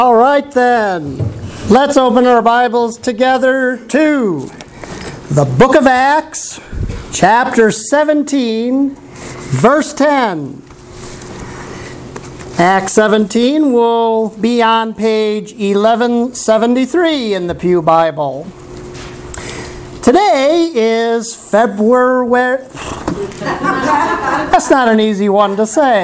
All right then, let's open our Bibles together to the book of Acts, chapter 17, verse 10. Acts 17 will be on page 1173 in the Pew Bible. Today is February... That's not an easy one to say.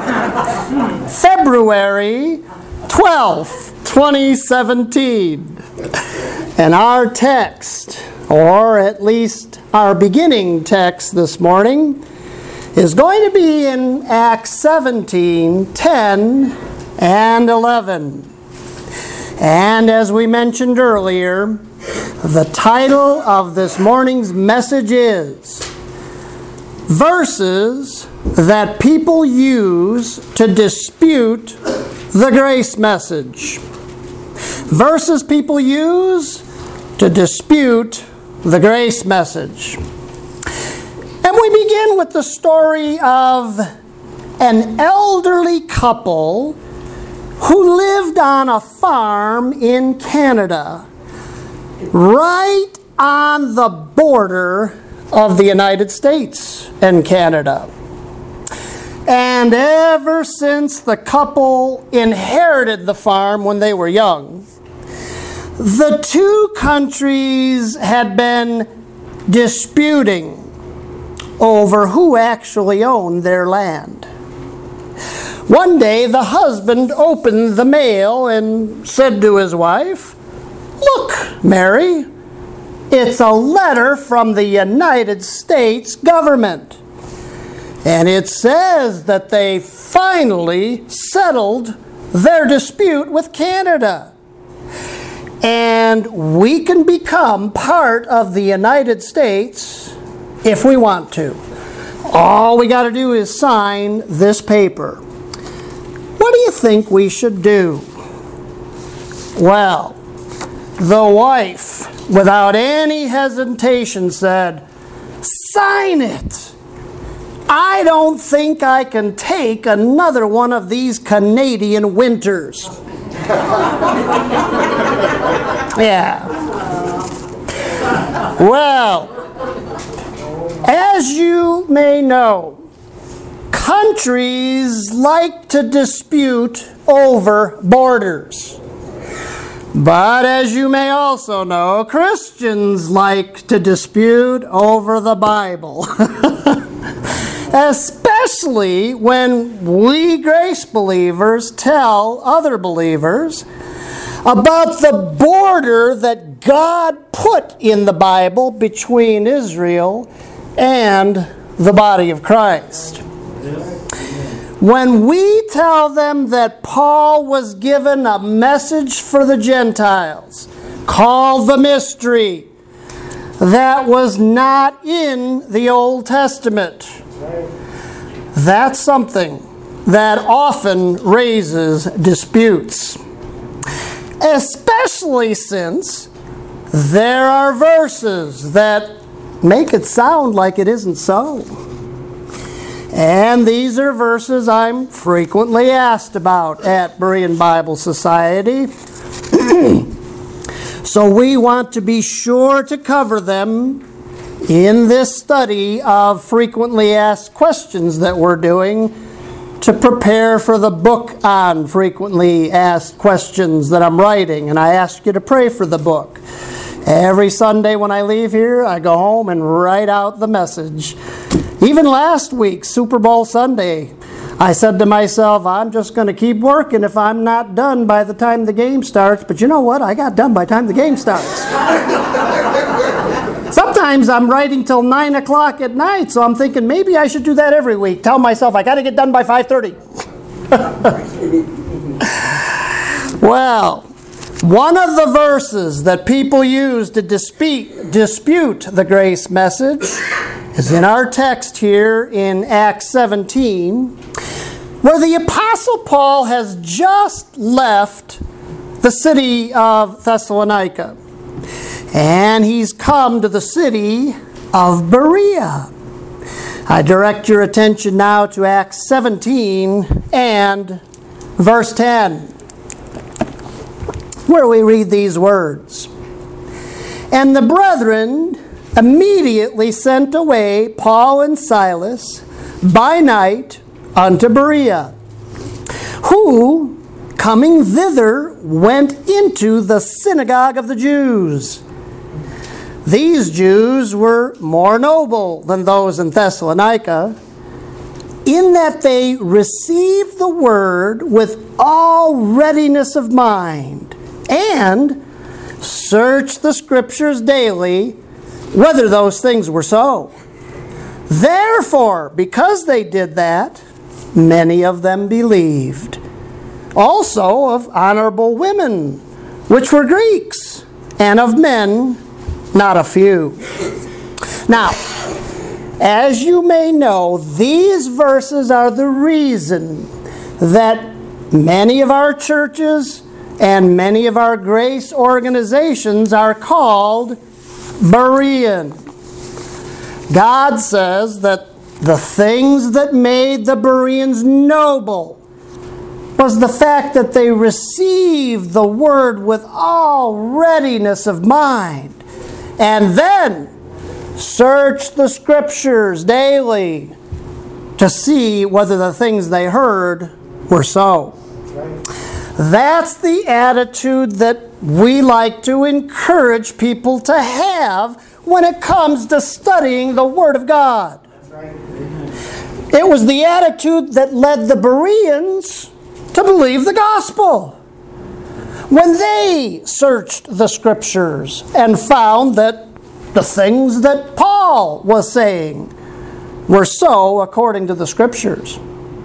February 12th, 2017. And our text, or at least our beginning text this morning, is going to be in Acts 17, 10, and 11. And as we mentioned earlier, the title of this morning's message is Verses That People Use to Dispute the Grace Message. Verses people use to dispute the grace message. And we begin with the story of an elderly couple who lived on a farm in Canada, right on the border of the United States and Canada. And ever since the couple inherited the farm when they were young, the two countries had been disputing over who actually owned their land. One day, the husband opened the mail and said to his wife, "Look, Mary, it's a letter from the United States government. And it says that they finally settled their dispute with Canada. And we can become part of the United States if we want to. All we got to do is sign this paper. What do you think we should do?" Well, the wife, without any hesitation, said, "Sign it. I don't think I can take another one of these Canadian winters." Yeah. Well, as you may know, countries like to dispute over borders. But as you may also know, Christians like to dispute over the Bible. Especially when we grace believers tell other believers about the border that God put in the Bible between Israel and the body of Christ. When we tell them that Paul was given a message for the Gentiles called the mystery that was not in the Old Testament, that's something that often raises disputes, especially since there are verses that make it sound like it isn't so. And these are verses I'm frequently asked about at Berean Bible Society. So we want to be sure to cover them in this study of frequently asked questions that we're doing to prepare for the book on frequently asked questions that I'm writing. And I ask you to pray for the book. Every Sunday when I leave here, I go home and write out the message. Even last week, Super Bowl Sunday, I said to myself, I'm just going to keep working if I'm not done by the time the game starts. But you know what? I got done by the time the game starts. Sometimes I'm writing till 9 o'clock at night, so I'm thinking maybe I should do that every week. Tell myself I got to get done by 5:30. Well, one of the verses that people use to dispute the grace message is in our text here in Acts 17, where the Apostle Paul has just left the city of Thessalonica. And he's come to the city of Berea. I direct your attention now to Acts 17 and verse 10. where we read these words. And the brethren immediately sent away Paul and Silas by night unto Berea, who, coming thither, went into the synagogue of the Jews. These Jews were more noble than those in Thessalonica, in that they received the word with all readiness of mind, and searched the Scriptures daily, whether those things were so. Therefore, because they did that, many of them believed. Also of honorable women, which were Greeks, and of men, not a few. Now, as you may know, these verses are the reason that many of our churches and many of our grace organizations are called Berean. God says that the things that made the Bereans noble was the fact that they received the word with all readiness of mind, and then searched the Scriptures daily to see whether the things they heard were so. That's the attitude that we like to encourage people to have when it comes to studying the Word of God. It was the attitude that led the Bereans to believe the gospel when they searched the Scriptures and found that the things that Paul was saying were so according to the Scriptures.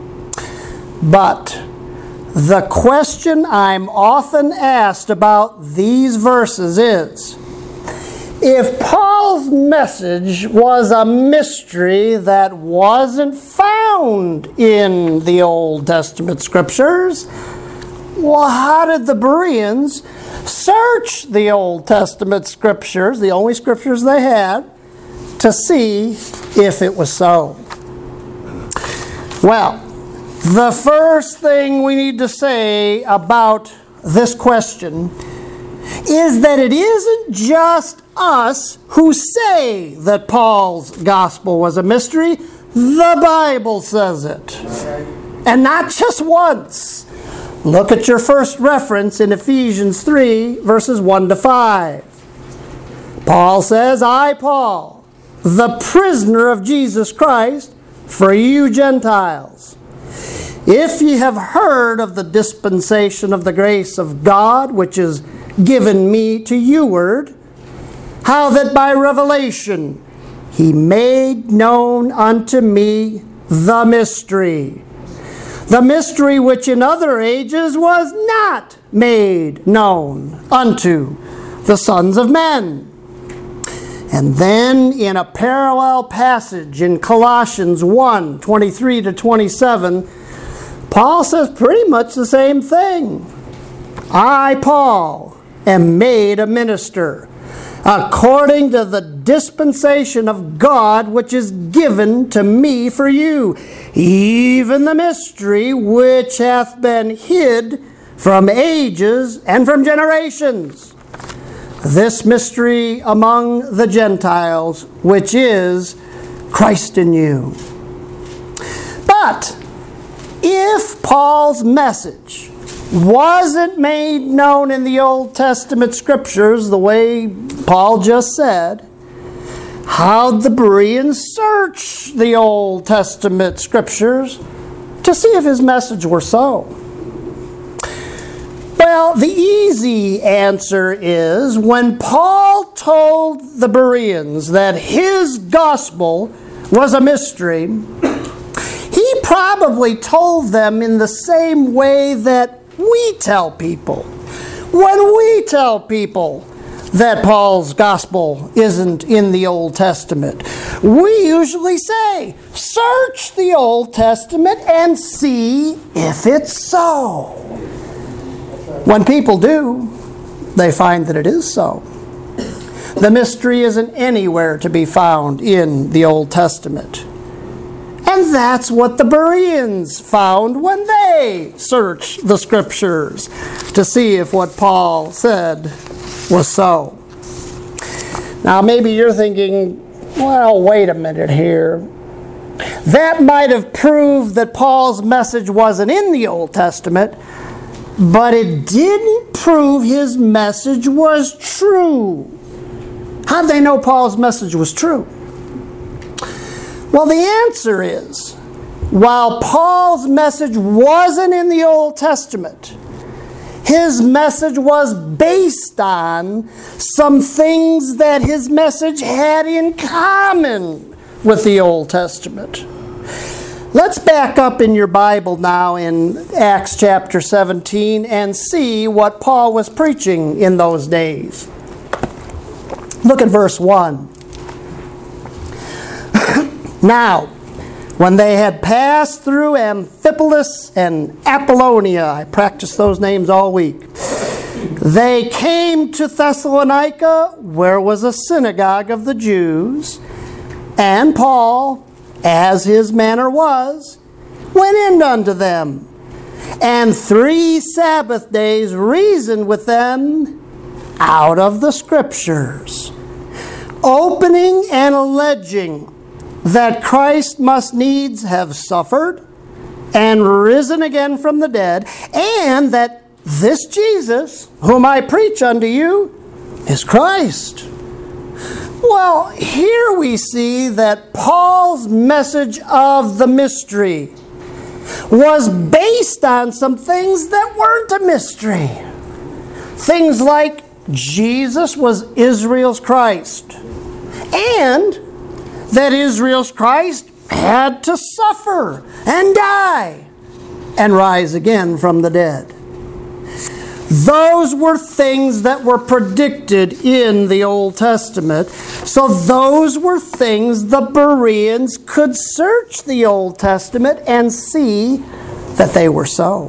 But the question I'm often asked about these verses is, if Paul's message was a mystery that wasn't found in the Old Testament Scriptures, well, how did the Bereans search the Old Testament Scriptures, the only Scriptures they had, to see if it was so? Well, the first thing we need to say about this question is that it isn't just us who say that Paul's gospel was a mystery. The Bible says it. And not just once. Look at your first reference in Ephesians 3, verses 1 to 5. Paul says, I, Paul, the prisoner of Jesus Christ, for you Gentiles, if ye have heard of the dispensation of the grace of God, which is given me to youward, how that by revelation he made known unto me the mystery which in other ages was not made known unto the sons of men. And then in a parallel passage in Colossians 1, 23 to 27, Paul says pretty much the same thing. I, Paul, am made a minister according to the dispensation of God which is given to me for you, even the mystery which hath been hid from ages and from generations. This mystery among the Gentiles, which is Christ in you. But if Paul's message wasn't made known in the Old Testament Scriptures the way Paul just said, how'd the Bereans search the Old Testament Scriptures to see if his message were so? Well, the easy answer is when Paul told the Bereans that his gospel was a mystery, he probably told them in the same way that we tell people. When we tell people that Paul's gospel isn't in the Old Testament, we usually say, search the Old Testament and see if it's so. When people do, they find that it is so. The mystery isn't anywhere to be found in the Old Testament. And that's what the Bereans found when they searched the Scriptures to see if what Paul said was so. Now maybe you're thinking, well, wait a minute here. That might have proved that Paul's message wasn't in the Old Testament, but it didn't prove his message was true. How did they know Paul's message was true? Well, the answer is, while Paul's message wasn't in the Old Testament, his message was based on some things that his message had in common with the Old Testament. Let's back up in your Bible now in Acts chapter 17 and see what Paul was preaching in those days. Look at verse 1. Now, when they had passed through Amphipolis and Apollonia, I practiced those names all week, they came to Thessalonica, where was a synagogue of the Jews, and Paul, as his manner was, went in unto them, and 3 Sabbath days reasoned with them out of the Scriptures, opening and alleging that Christ must needs have suffered and risen again from the dead, and that this Jesus, whom I preach unto you, is Christ. Well, here we see that Paul's message of the mystery was based on some things that weren't a mystery. Things like Jesus was Israel's Christ, and that Israel's Christ had to suffer and die and rise again from the dead. Those were things that were predicted in the Old Testament. So those were things the Bereans could search the Old Testament and see that they were so.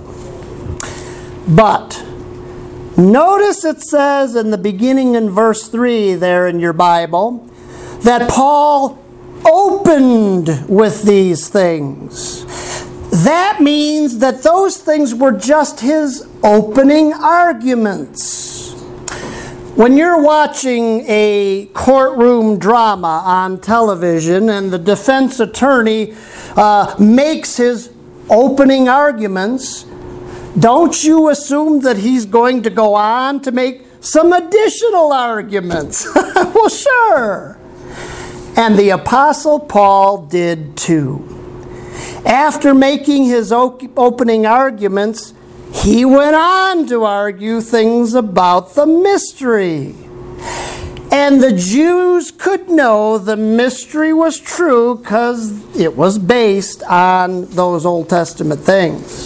But notice it says in the beginning in verse 3 there in your Bible that Paul opened with these things. That means that those things were just his opening arguments. When you're watching a courtroom drama on television and the defense attorney makes his opening arguments, don't you assume that he's going to go on to make some additional arguments? Well, sure. And the Apostle Paul did too. After making his opening arguments, he went on to argue things about the mystery. And the Jews could know the mystery was true because it was based on those Old Testament things.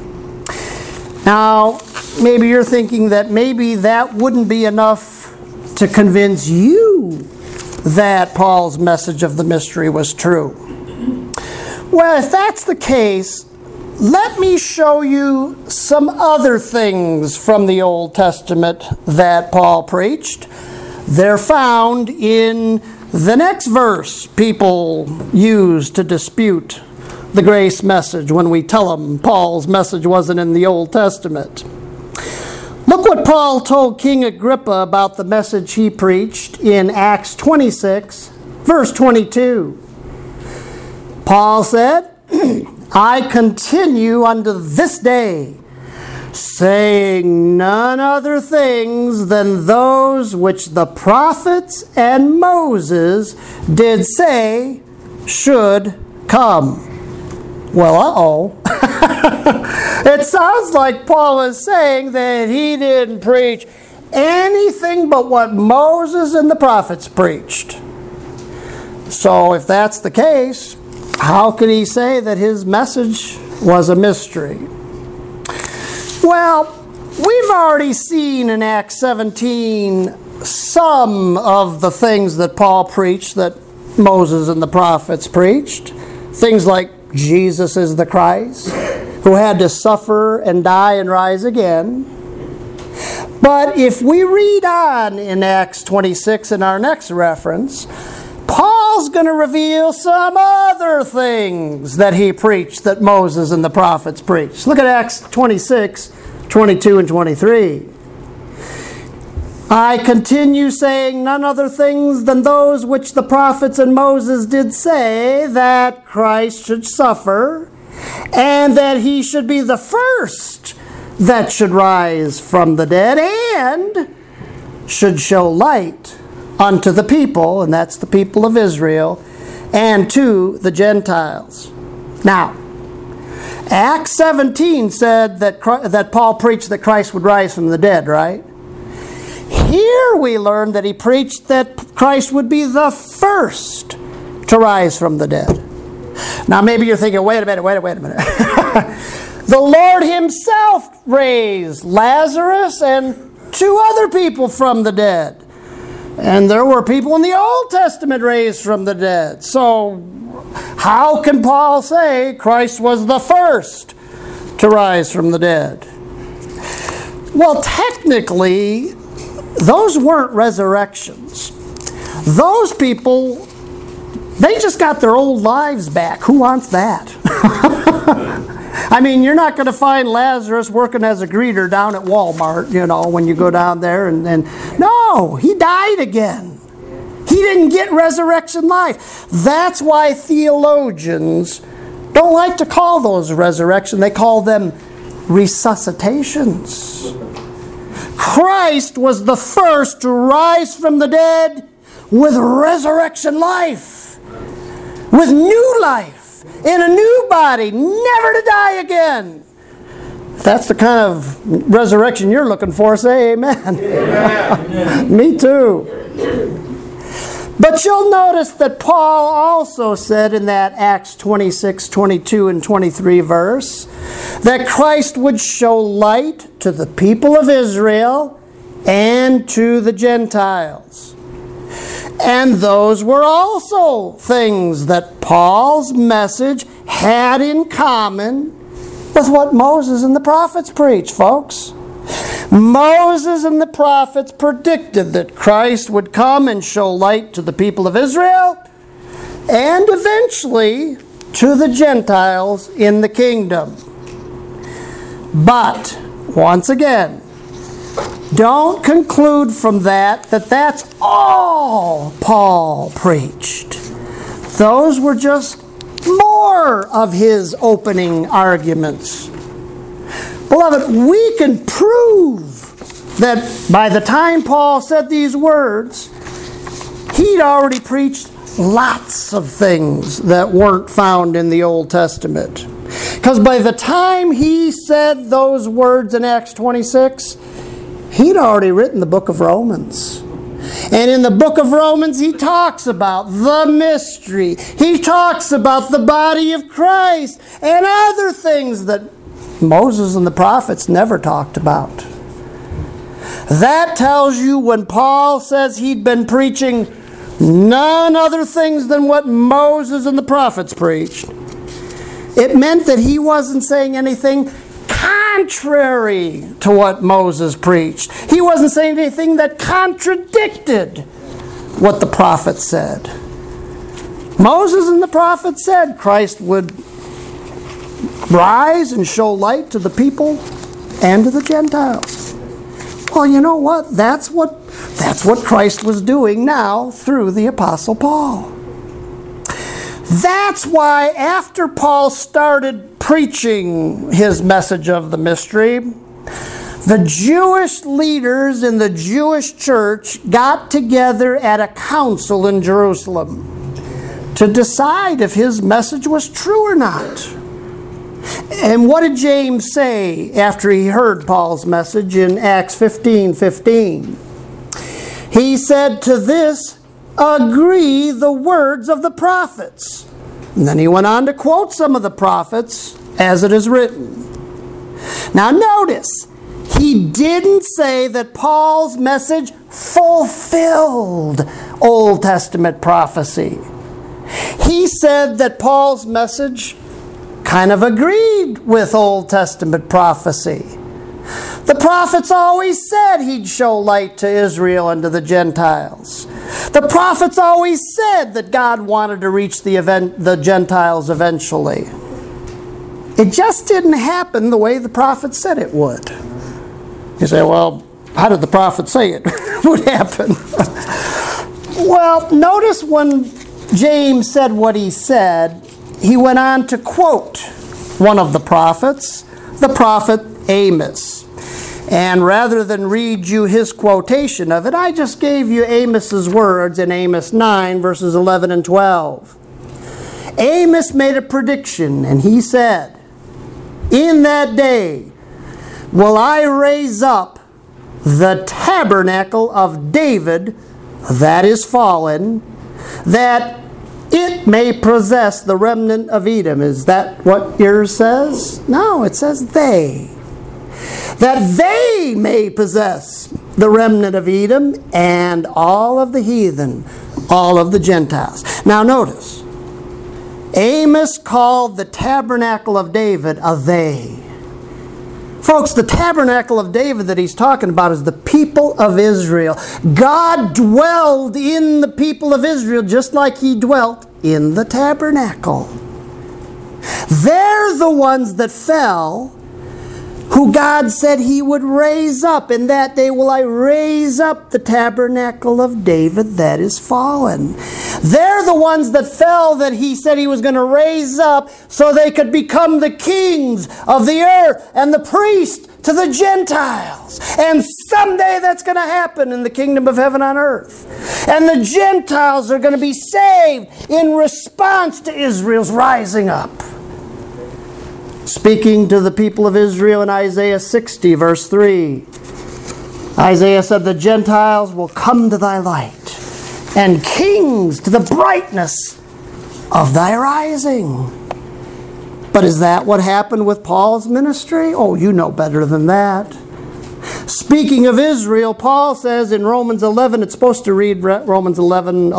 Now, maybe you're thinking that maybe that wouldn't be enough to convince you that Paul's message of the mystery was true. Well, if that's the case, let me show you some other things from the Old Testament that Paul preached. They're found in the next verse people use to dispute the grace message when we tell them Paul's message wasn't in the Old Testament. Look what Paul told King Agrippa about the message he preached in Acts 26, verse 22. Paul said, I continue unto this day, saying none other things than those which the prophets and Moses did say should come. Well, It sounds like Paul is saying that he didn't preach anything but what Moses and the prophets preached. So if that's the case, how could he say that his message was a mystery? Well, we've already seen in Acts 17 some of the things that Paul preached that Moses and the prophets preached. Things like Jesus is the Christ, who had to suffer and die and rise again. But if we read on in Acts 26 in our next reference, Paul's going to reveal some other things that he preached that Moses and the prophets preached. Look at Acts 26, 22 and 23. I continue saying none other things than those which the prophets and Moses did say, that Christ should suffer, and that he should be the first that should rise from the dead, and should show light unto the people, and that's the people of Israel, and to the Gentiles. Now, Acts 17 said that Paul preached that Christ would rise from the dead, right? Here we learn that he preached that Christ would be the first to rise from the dead. Now maybe you're thinking, wait a minute. The Lord himself raised Lazarus and 2 other people from the dead. And there were people in the Old Testament raised from the dead. So how can Paul say Christ was the first to rise from the dead? Well, technically, those weren't resurrections. Those people, they just got their old lives back. Who wants that? I mean, you're not going to find Lazarus working as a greeter down at Walmart, when you go down there. And no, he died again. He didn't get resurrection life. That's why theologians don't like to call those resurrection. They call them resuscitations. Christ was the first to rise from the dead with resurrection life, with new life, in a new body, never to die again. If that's the kind of resurrection you're looking for, say amen. Amen. Me too. But you'll notice that Paul also said in that Acts 26, 22, and 23 verse that Christ would show light to the people of Israel and to the Gentiles. And those were also things that Paul's message had in common with what Moses and the prophets preached, folks. Moses and the prophets predicted that Christ would come and show light to the people of Israel and eventually to the Gentiles in the kingdom. But, once again, don't conclude from that that's all Paul preached. Those were just more of his opening arguments. Beloved, we can prove that by the time Paul said these words, he'd already preached lots of things that weren't found in the Old Testament. Because by the time he said those words in Acts 26, he'd already written the book of Romans. And in the book of Romans, he talks about the mystery. He talks about the body of Christ and other things that Moses and the prophets never talked about. That tells you when Paul says he'd been preaching none other things than what Moses and the prophets preached, it meant that he wasn't saying anything contrary to what Moses preached. He wasn't saying anything that contradicted what the prophets said. Moses and the prophets said Christ would rise and show light to the people and to the Gentiles. Well, you know what? That's what Christ was doing now through the Apostle Paul. That's why after Paul started preaching his message of the mystery, the Jewish leaders in the Jewish church got together at a council in Jerusalem to decide if his message was true or not. And what did James say after he heard Paul's message in Acts 15:15? He said, "To this agree the words of the prophets." And then he went on to quote some of the prophets as it is written. Now notice, he didn't say that Paul's message fulfilled Old Testament prophecy. He said that Paul's message kind of agreed with Old Testament prophecy. The prophets always said he'd show light to Israel and to the Gentiles. The prophets always said that God wanted to reach the Gentiles eventually. It just didn't happen the way the prophets said it would. You say, well, how did the prophet say it would happen? Well, notice when James said what he said, he went on to quote one of the prophets, the prophet Amos. And rather than read you his quotation of it, I just gave you Amos's words in Amos 9, verses 11 and 12. Amos made a prediction, and he said, "In that day will I raise up the tabernacle of David that is fallen, that it may possess the remnant of Edom." Is that what yours says? No, it says they. That they may possess the remnant of Edom and all of the heathen, all of the Gentiles. Now notice, Amos called the tabernacle of David a they. Folks, the tabernacle of David that he's talking about is the people of Israel. God dwelled in the people of Israel just like he dwelt in the tabernacle. They're the ones that fell, who God said he would raise up. In that day will I raise up the tabernacle of David that is fallen. They're the ones that fell that he said he was going to raise up so they could become the kings of the earth and the priests to the Gentiles. And someday that's going to happen in the kingdom of heaven on earth. And the Gentiles are going to be saved in response to Israel's rising up. Speaking to the people of Israel in Isaiah 60, verse 3, Isaiah said, "The Gentiles will come to thy light, and kings to the brightness of thy rising." But is that what happened with Paul's ministry? Oh, you know better than that. Speaking of Israel, Paul says in Romans 11, it's supposed to read Romans 11,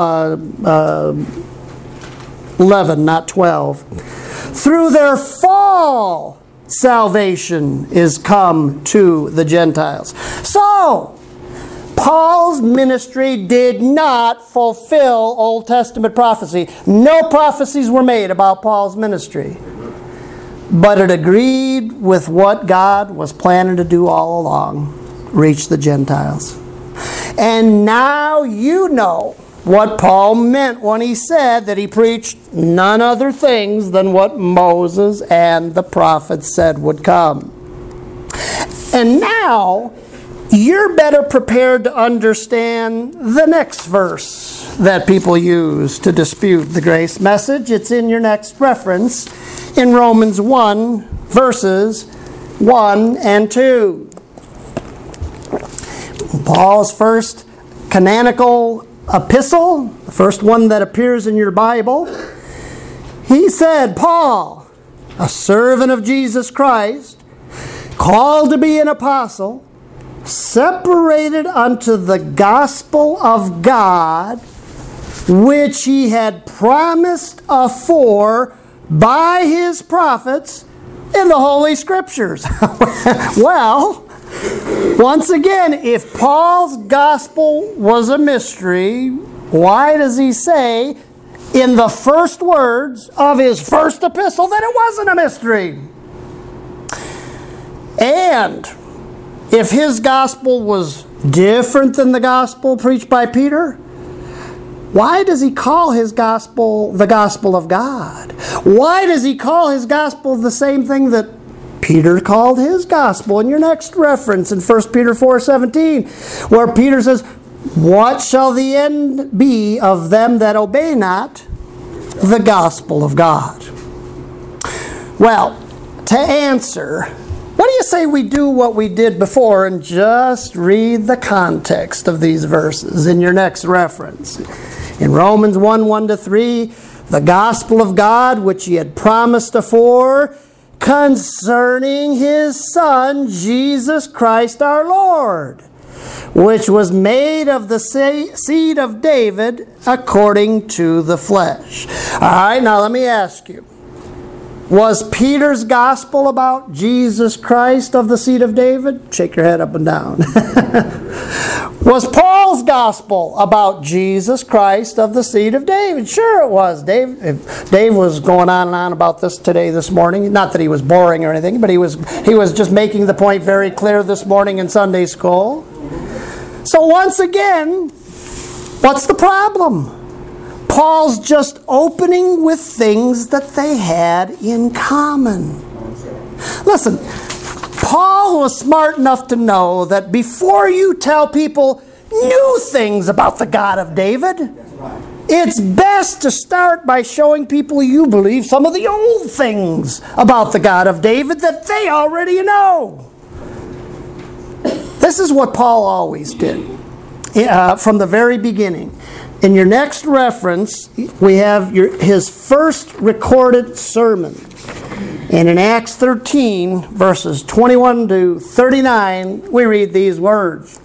11, not 12. "Through their fall, salvation is come to the Gentiles." So, Paul's ministry did not fulfill Old Testament prophecy. No prophecies were made about Paul's ministry. But it agreed with what God was planning to do all along, reach the Gentiles. And now you know what Paul meant when he said that he preached none other things than what Moses and the prophets said would come. And now you're better prepared to understand the next verse that people use to dispute the grace message. It's in your next reference in Romans 1, verses 1 and 2. Paul's first canonical epistle, the first one that appears in your Bible, he said, "Paul, a servant of Jesus Christ, called to be an apostle, separated unto the gospel of God, which he had promised afore by his prophets in the Holy Scriptures." Well, once again, if Paul's gospel was a mystery, why does he say in the first words of his first epistle that it wasn't a mystery? And if his gospel was different than the gospel preached by Peter, why does he call his gospel the gospel of God? Why does he call his gospel the same thing that Peter called his gospel in your next reference in 1 Peter 4:17, where Peter says, "What shall the end be of them that obey not the gospel of God?" Well, to answer, what do you say we do what we did before and just read the context of these verses in your next reference? In Romans 1, 1-3, "The gospel of God, which he had promised afore, concerning his Son, Jesus Christ our Lord, which was made of the seed of David according to the flesh." All right, now let me ask you. Was Peter's gospel about Jesus Christ of the seed of David? Shake your head up and down. Was Paul's gospel about Jesus Christ of the seed of David? Sure it was. Dave was going on and on about this morning. Not that he was boring or anything, but he was just making the point very clear this morning in Sunday school. So once again, what's the problem? Paul's just opening with things that they had in common. Listen, Paul was smart enough to know that before you tell people new things about the God of David, it's best to start by showing people you believe some of the old things about the God of David that they already know. This is what Paul always did from the very beginning. In your next reference, we have his first recorded sermon. And in Acts 13, verses 21 to 39, we read these words.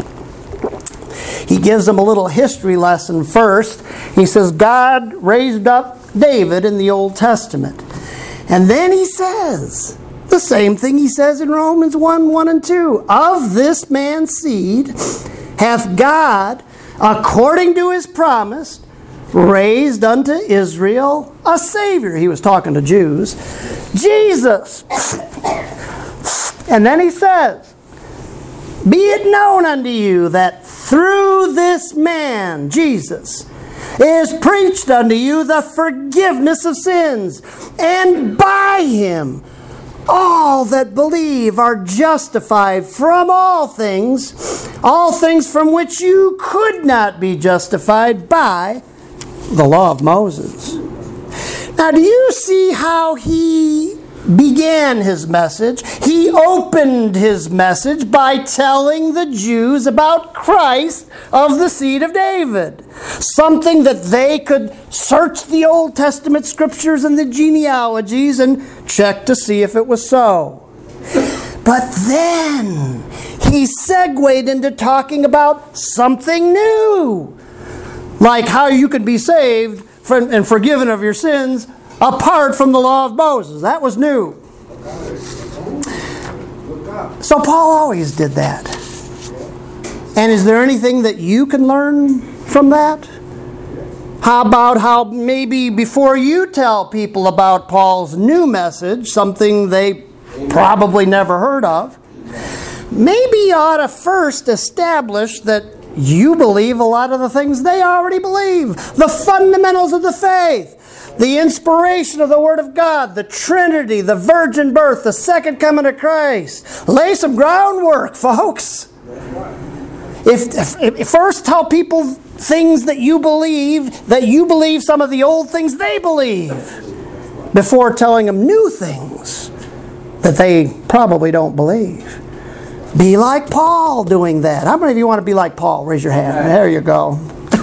He gives them a little history lesson first. He says, God raised up David in the Old Testament. And then he says the same thing he says in Romans 1 and 2. Of this man's seed hath God, according to his promise, raised unto Israel a Savior. He was talking to Jews. Jesus. And then he says, be it known unto you that through this man, Jesus, is preached unto you the forgiveness of sins, and by him all that believe are justified from all things from which you could not be justified by the law of Moses. Now, do you see how he began his message? He opened his message by telling the Jews about Christ of the seed of David. Something that they could search the Old Testament scriptures and the genealogies and check to see if it was so. But then he segued into talking about something new. Like how you can be saved and forgiven of your sins apart from the law of Moses. That was new. So Paul always did that. And is there anything that you can learn from that? How about how maybe before you tell people about Paul's new message, something they probably never heard of, maybe you ought to first establish that you believe a lot of the things they already believe. The fundamentals of the faith, the inspiration of the Word of God, the Trinity, the virgin birth, the second coming of Christ. Lay some groundwork, folks. If first tell people things that you believe some of the old things they believe, before telling them new things that they probably don't believe. Be like Paul doing that. How many of you want to be like Paul? Raise your hand. There you go.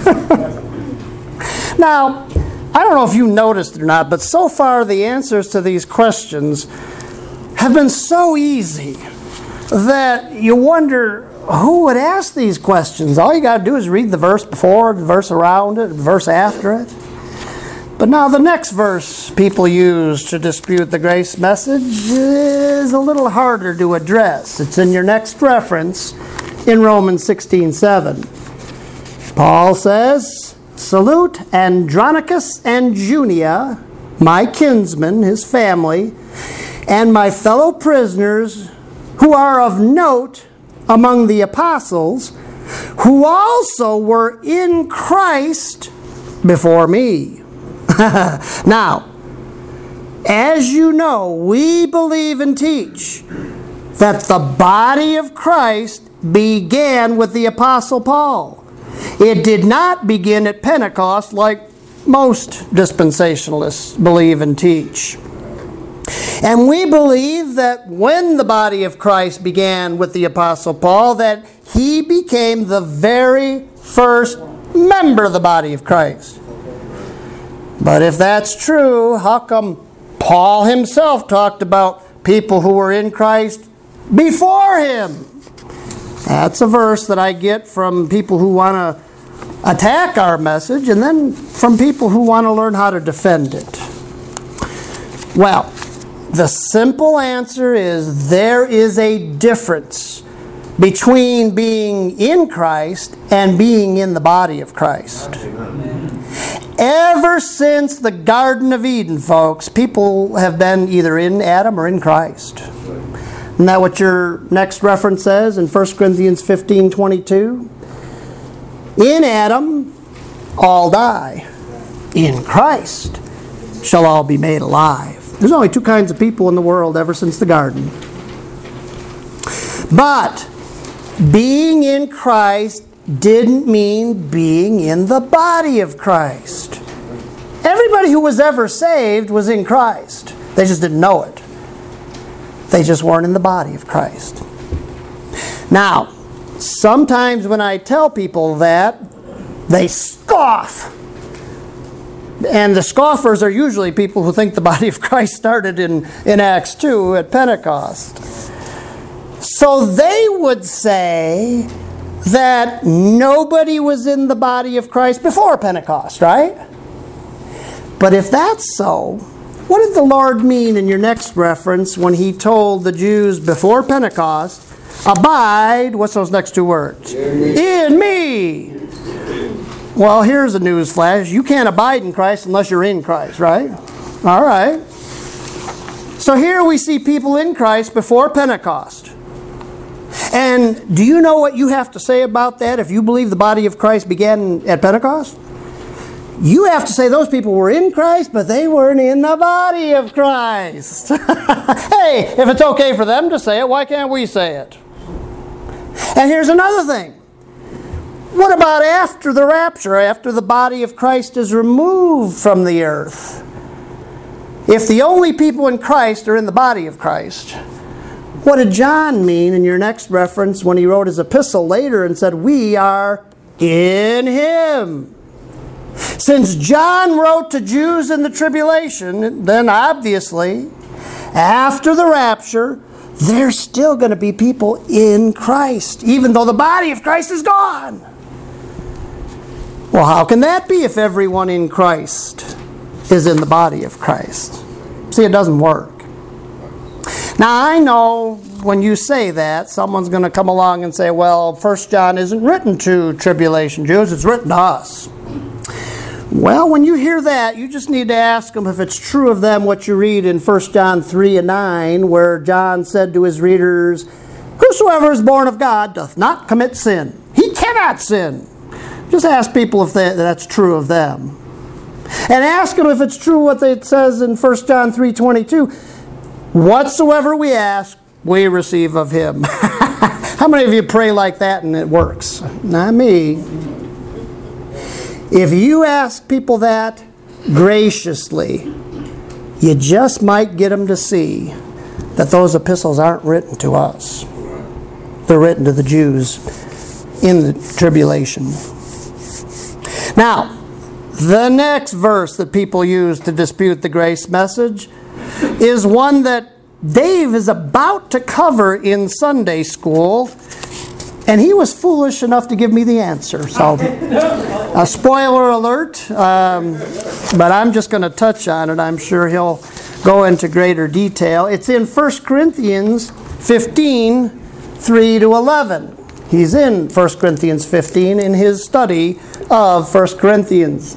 Now, I don't know if you noticed it or not, but so far the answers to these questions have been so easy that you wonder who would ask these questions. All you got to do is read the verse before, the verse around it, the verse after it. But now the next verse people use to dispute the grace message is a little harder to address. It's in your next reference in Romans 16:7. Paul says, salute Andronicus and Junia, my kinsmen, his family, and my fellow prisoners who are of note among the apostles, who also were in Christ before me. Now, as you know, we believe and teach that the body of Christ began with the Apostle Paul. It did not begin at Pentecost like most dispensationalists believe and teach. And we believe that when the body of Christ began with the Apostle Paul, that he became the very first member of the body of Christ. But if that's true, how come Paul himself talked about people who were in Christ before him? That's a verse that I get from people who want to attack our message, and then from people who want to learn how to defend it. Well, the simple answer is there is a difference between being in Christ and being in the body of Christ. Ever since the Garden of Eden, folks, people have been either in Adam or in Christ. Isn't that what your next reference says in 1 Corinthians 15:22? In Adam, all die. In Christ shall all be made alive. There's only two kinds of people in the world ever since the garden. But being in Christ didn't mean being in the body of Christ. Everybody who was ever saved was in Christ. They just didn't know it. They just weren't in the body of Christ. Now, sometimes when I tell people that, they scoff. And the scoffers are usually people who think the body of Christ started in Acts 2 at Pentecost. So they would say that nobody was in the body of Christ before Pentecost, right? But if that's so, what did the Lord mean in your next reference when He told the Jews before Pentecost, abide, what's those next two words? In me. Well, here's a news flash. You can't abide in Christ unless you're in Christ, right? All right. So here we see people in Christ before Pentecost. And do you know what you have to say about that if you believe the body of Christ began at Pentecost? You have to say those people were in Christ, but they weren't in the body of Christ. Hey, if it's okay for them to say it, why can't we say it? And here's another thing. What about after the rapture, after the body of Christ is removed from the earth? If the only people in Christ are in the body of Christ, what did John mean in your next reference when he wrote his epistle later and said, we are in Him? Since John wrote to Jews in the tribulation, then obviously, after the rapture, there's still going to be people in Christ, even though the body of Christ is gone. Well, how can that be if everyone in Christ is in the body of Christ? See, it doesn't work. Now, I know when you say that, someone's going to come along and say, well, 1 John isn't written to tribulation Jews, it's written to us. Well, when you hear that, you just need to ask them if it's true of them what you read in 1 John 3:9, where John said to his readers, whosoever is born of God doth not commit sin. He cannot sin. Just ask people if that's true of them. And ask them if it's true what it says in 1 John 3:22. Whatsoever we ask, we receive of Him. How many of you pray like that and it works? Not me. If you ask people that graciously, you just might get them to see that those epistles aren't written to us. They're written to the Jews in the tribulation. Now, the next verse that people use to dispute the grace message is one that Dave is about to cover in Sunday school, and he was foolish enough to give me the answer. So, a spoiler alert, but I'm just going to touch on it. I'm sure he'll go into greater detail. It's in 1 Corinthians 15, 3-11. He's in 1 Corinthians 15 in his study of 1 Corinthians.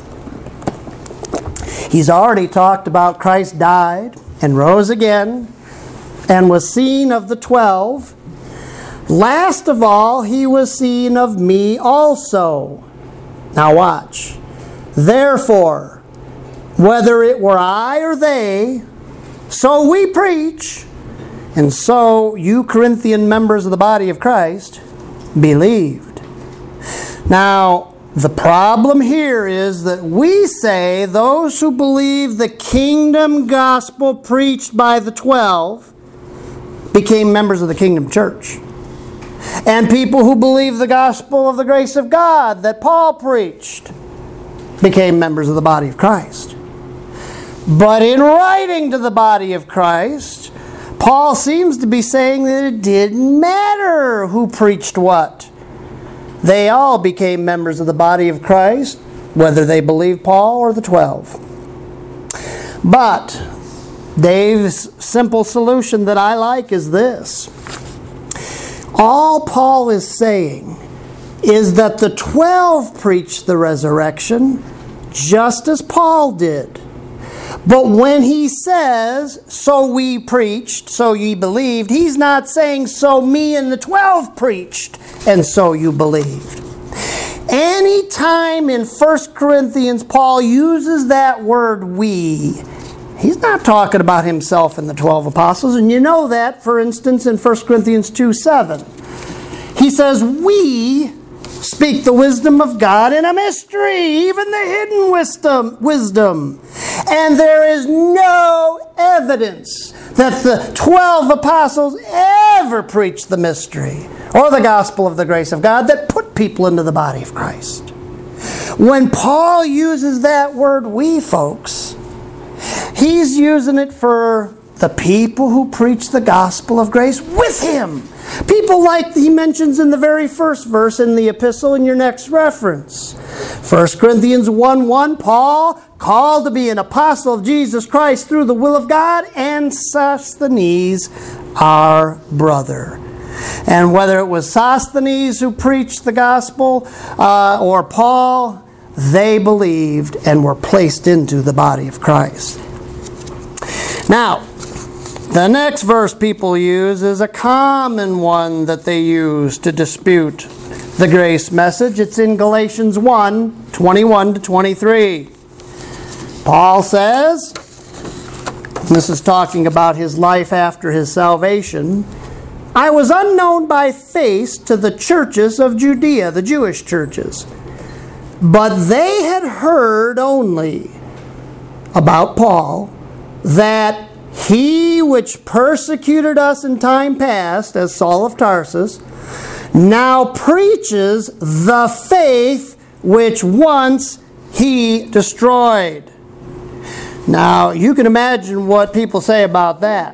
He's already talked about Christ died and rose again and was seen of the 12. Last of all, He was seen of me also. Now watch. Therefore, whether it were I or they, so we preach, and so you Corinthian members of the body of Christ believed. Now, the problem here is that we say those who believe the kingdom gospel preached by the 12 became members of the kingdom church. And people who believe the gospel of the grace of God that Paul preached became members of the body of Christ. But in writing to the body of Christ, Paul seems to be saying that it didn't matter who preached what. They all became members of the body of Christ, whether they believed Paul or the 12. But Dave's simple solution that I like is this. All Paul is saying is that the 12 preached the resurrection just as Paul did. But when he says, so we preached, so ye believed, he's not saying, so me and the 12 preached, and so you believed. Anytime in 1 Corinthians Paul uses that word we, he's not talking about himself and the 12 apostles. And you know that, for instance, in 1 Corinthians 2:7. He says, we speak the wisdom of God in a mystery, even the hidden wisdom. And there is no evidence that the 12 apostles ever preached the mystery or the gospel of the grace of God that put people into the body of Christ. When Paul uses that word we, folks, he's using it for the people who preach the gospel of grace with him. People like he mentions in the very first verse in the epistle in your next reference. 1 Corinthians 1:1, Paul, called to be an apostle of Jesus Christ through the will of God, and Sosthenes, our brother. And whether it was Sosthenes who preached the gospel or Paul, they believed and were placed into the body of Christ. Now, the next verse people use is a common one that they use to dispute the grace message. It's in Galatians 1:21-23. Paul says, this is talking about his life after his salvation, I was unknown by face to the churches of Judea, the Jewish churches, but they had heard only about Paul that he which persecuted us in time past, as Saul of Tarsus, now preaches the faith which once he destroyed. Now, you can imagine what people say about that.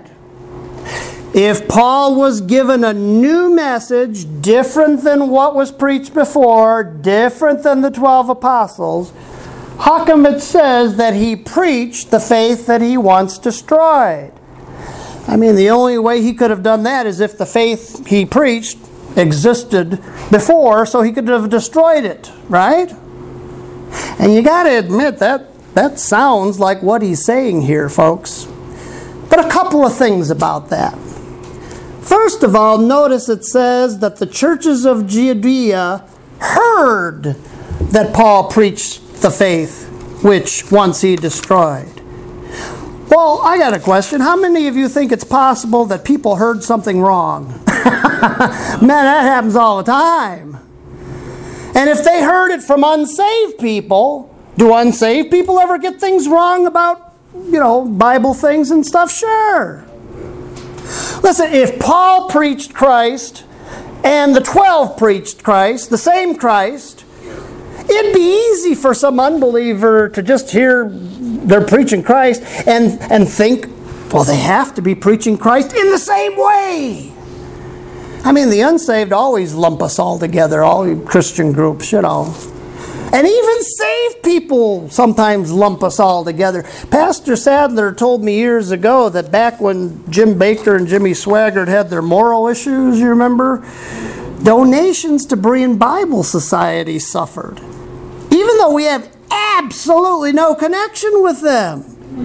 If Paul was given a new message, different than what was preached before, different than the 12 apostles, how come it says that he preached the faith that he once destroyed? I mean, the only way he could have done that is if the faith he preached existed before, so he could have destroyed it, right? And you got to admit that sounds like what he's saying here, folks. But a couple of things about that. First of all, notice it says that the churches of Judea heard that Paul preached the faith which once he destroyed. Well, I got a question. How many of you think it's possible that people heard something wrong? Man, that happens all the time. And if they heard it from unsaved people, do unsaved people ever get things wrong about, Bible things and stuff? Sure. Listen, if Paul preached Christ and the 12 preached Christ, the same Christ, it'd be easy for some unbeliever to just hear they're preaching Christ and think, well, they have to be preaching Christ in the same way. I mean, the unsaved always lump us all together, all Christian groups, And even saved people sometimes lump us all together. Pastor Sadler told me years ago that back when Jim Baker and Jimmy Swaggart had their moral issues, you remember? Donations to Berean Bible Society suffered, even though we have absolutely no connection with them.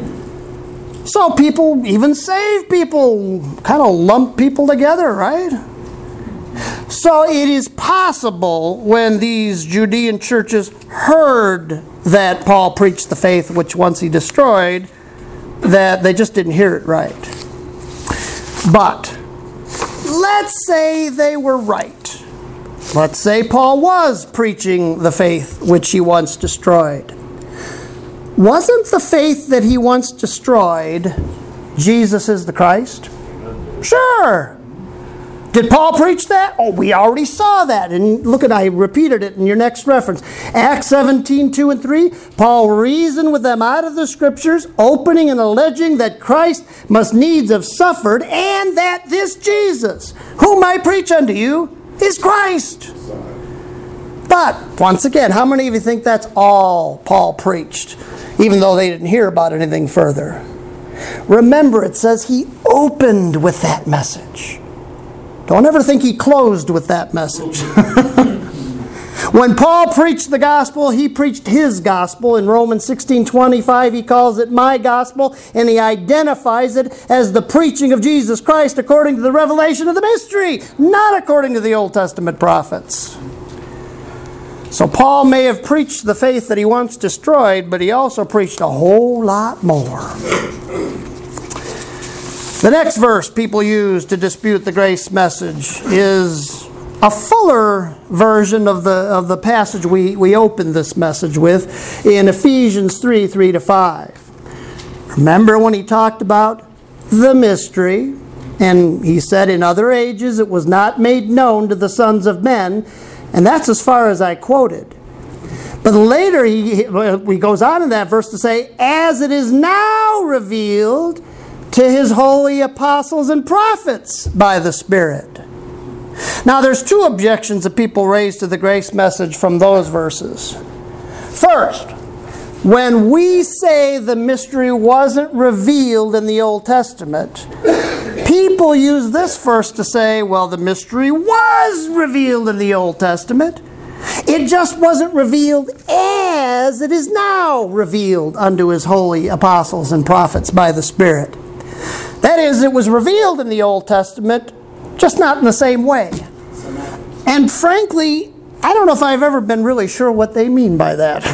So people, even saved people, kind of lump people together, right? So it is possible when these Judean churches heard that Paul preached the faith which once he destroyed, that they just didn't hear it right. But let's say they were right. Let's say Paul was preaching the faith which he once destroyed. Wasn't the faith that he once destroyed Jesus is the Christ? Sure. Did Paul preach that? Oh, we already saw that. And look I repeated it in your next reference. Acts 17:2-3. Paul reasoned with them out of the Scriptures, opening and alleging that Christ must needs have suffered, and that this Jesus, whom I preach unto you, is Christ. But, once again, how many of you think that's all Paul preached, even though they didn't hear about anything further? Remember, it says he opened with that message. Don't ever think he closed with that message. When Paul preached the gospel, he preached his gospel. In Romans 16:25, he calls it my gospel, and he identifies it as the preaching of Jesus Christ according to the revelation of the mystery, not according to the Old Testament prophets. So Paul may have preached the faith that he once destroyed, but he also preached a whole lot more. The next verse people use to dispute the grace message is a fuller version of the passage we opened this message with in Ephesians 3:3-5. Remember when he talked about the mystery, and he said in other ages it was not made known to the sons of men, and that's as far as I quoted. But later he goes on in that verse to say, as it is now revealed to his holy apostles and prophets by the Spirit. Now there's two objections that people raise to the grace message from those verses. First, when we say the mystery wasn't revealed in the Old Testament, people use this verse to say, well, the mystery was revealed in the Old Testament. It just wasn't revealed as it is now revealed unto his holy apostles and prophets by the Spirit. That is, it was revealed in the Old Testament, just not in the same way. And frankly, I don't know if I've ever been really sure what they mean by that.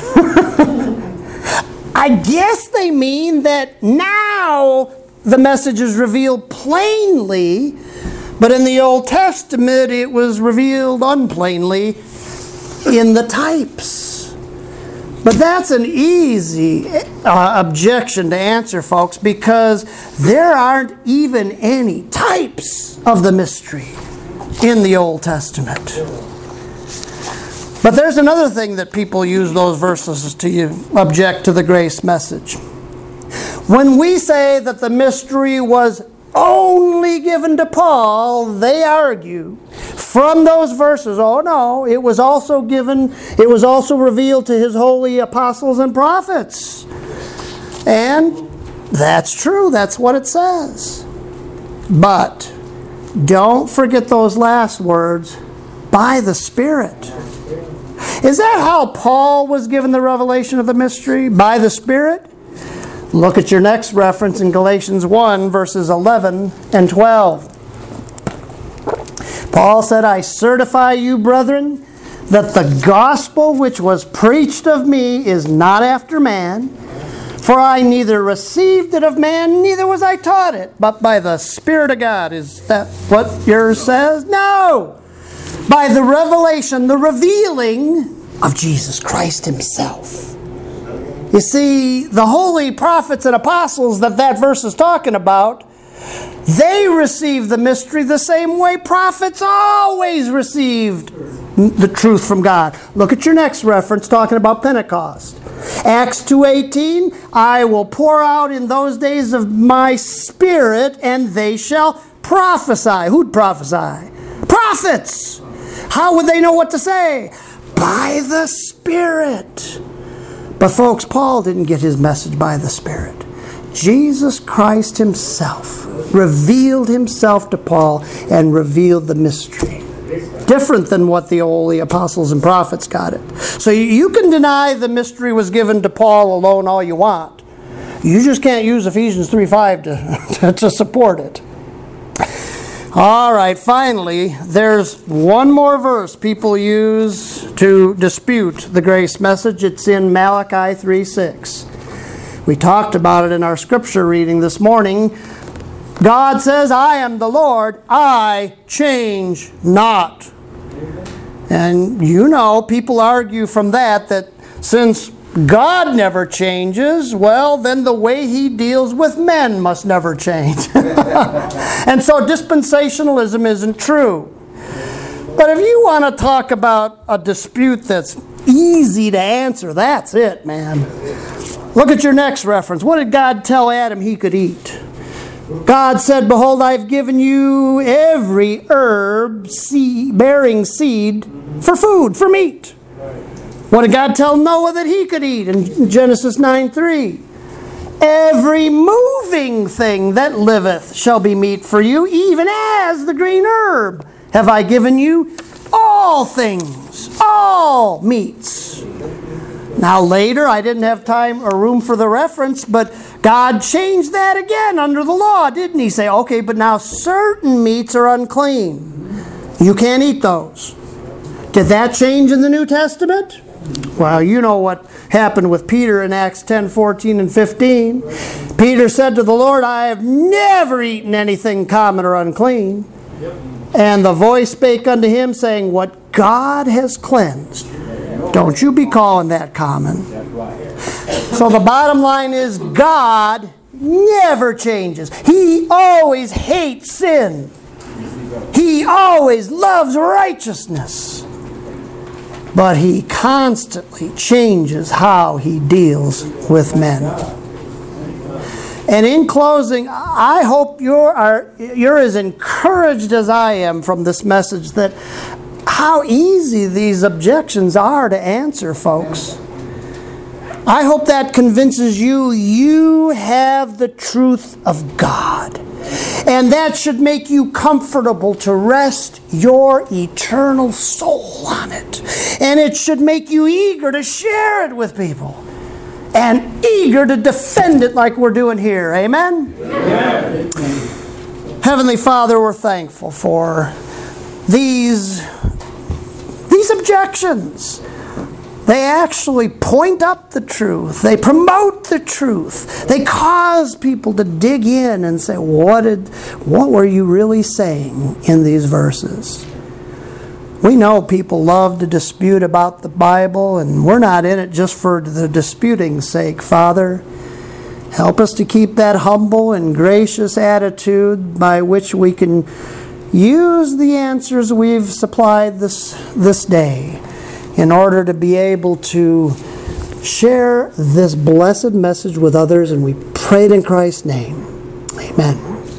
I guess they mean that now the message is revealed plainly, but in the Old Testament it was revealed unplainly in the types. But that's an easy objection to answer, folks, because there aren't even any types of the mystery in the Old Testament. But there's another thing that people use those verses to object to the grace message. When we say that the mystery was only given to Paul, they argue from those verses, oh no, it was also revealed to his holy apostles and prophets. And that's true, that's what it says. But don't forget those last words, by the Spirit. Is that how Paul was given the revelation of the mystery? By the Spirit? Look at your next reference in Galatians 1, verses 11 and 12. Paul said, I certify you, brethren, that the gospel which was preached of me is not after man. For I neither received it of man, neither was I taught it, but by the Spirit of God. Is that what yours says? No! By the revelation, the revealing of Jesus Christ himself. You see, the holy prophets and apostles that verse is talking about, they received the mystery the same way prophets always received the truth from God. Look at your next reference talking about Pentecost. Acts 2:18, I will pour out in those days of my Spirit, and they shall prophesy. Who'd prophesy? Prophets! How would they know what to say? By the Spirit. But folks, Paul didn't get his message by the Spirit. Jesus Christ himself revealed himself to Paul and revealed the mystery. Different than what the holy apostles and prophets got it. So you can deny the mystery was given to Paul alone all you want. You just can't use Ephesians 3:5 to support it. All right, finally, there's one more verse people use to dispute the grace message. It's in Malachi 3:6. We talked about it in our scripture reading this morning. God says, I am the Lord, I change not. And you know, people argue from that since God never changes, well, then the way he deals with men must never change. And so dispensationalism isn't true. But if you want to talk about a dispute that's easy to answer, that's it, man. Look at your next reference. What did God tell Adam he could eat? God said, behold, I've given you every herb bearing seed for food, for meat. What did God tell Noah that he could eat in Genesis 9:3? Every moving thing that liveth shall be meat for you, even as the green herb have I given you all things, all meats. Now later, I didn't have time or room for the reference, but God changed that again under the law, didn't He? Say, okay, but now certain meats are unclean. You can't eat those. Did that change in the New Testament? Well, you know what happened with Peter in Acts 10, 14, and 15. Peter said to the Lord, I have never eaten anything common or unclean. And the voice spake unto him, saying, what God has cleansed, don't you be calling that common. So the bottom line is, God never changes. He always hates sin. He always loves righteousness. But He constantly changes how He deals with men. And in closing, I hope you're as encouraged as I am from this message that how easy these objections are to answer, folks. I hope that convinces you you have the truth of God. And that should make you comfortable to rest your eternal soul on it. And it should make you eager to share it with people. And eager to defend it like we're doing here. Amen? Amen. Heavenly Father, we're thankful for these objections. They actually point up the truth. They promote the truth. They cause people to dig in and say, what were you really saying in these verses? We know people love to dispute about the Bible, and we're not in it just for the disputing's sake, Father. Help us to keep that humble and gracious attitude by which we can use the answers we've supplied this day in order to be able to share this blessed message with others, and we pray it in Christ's name. Amen.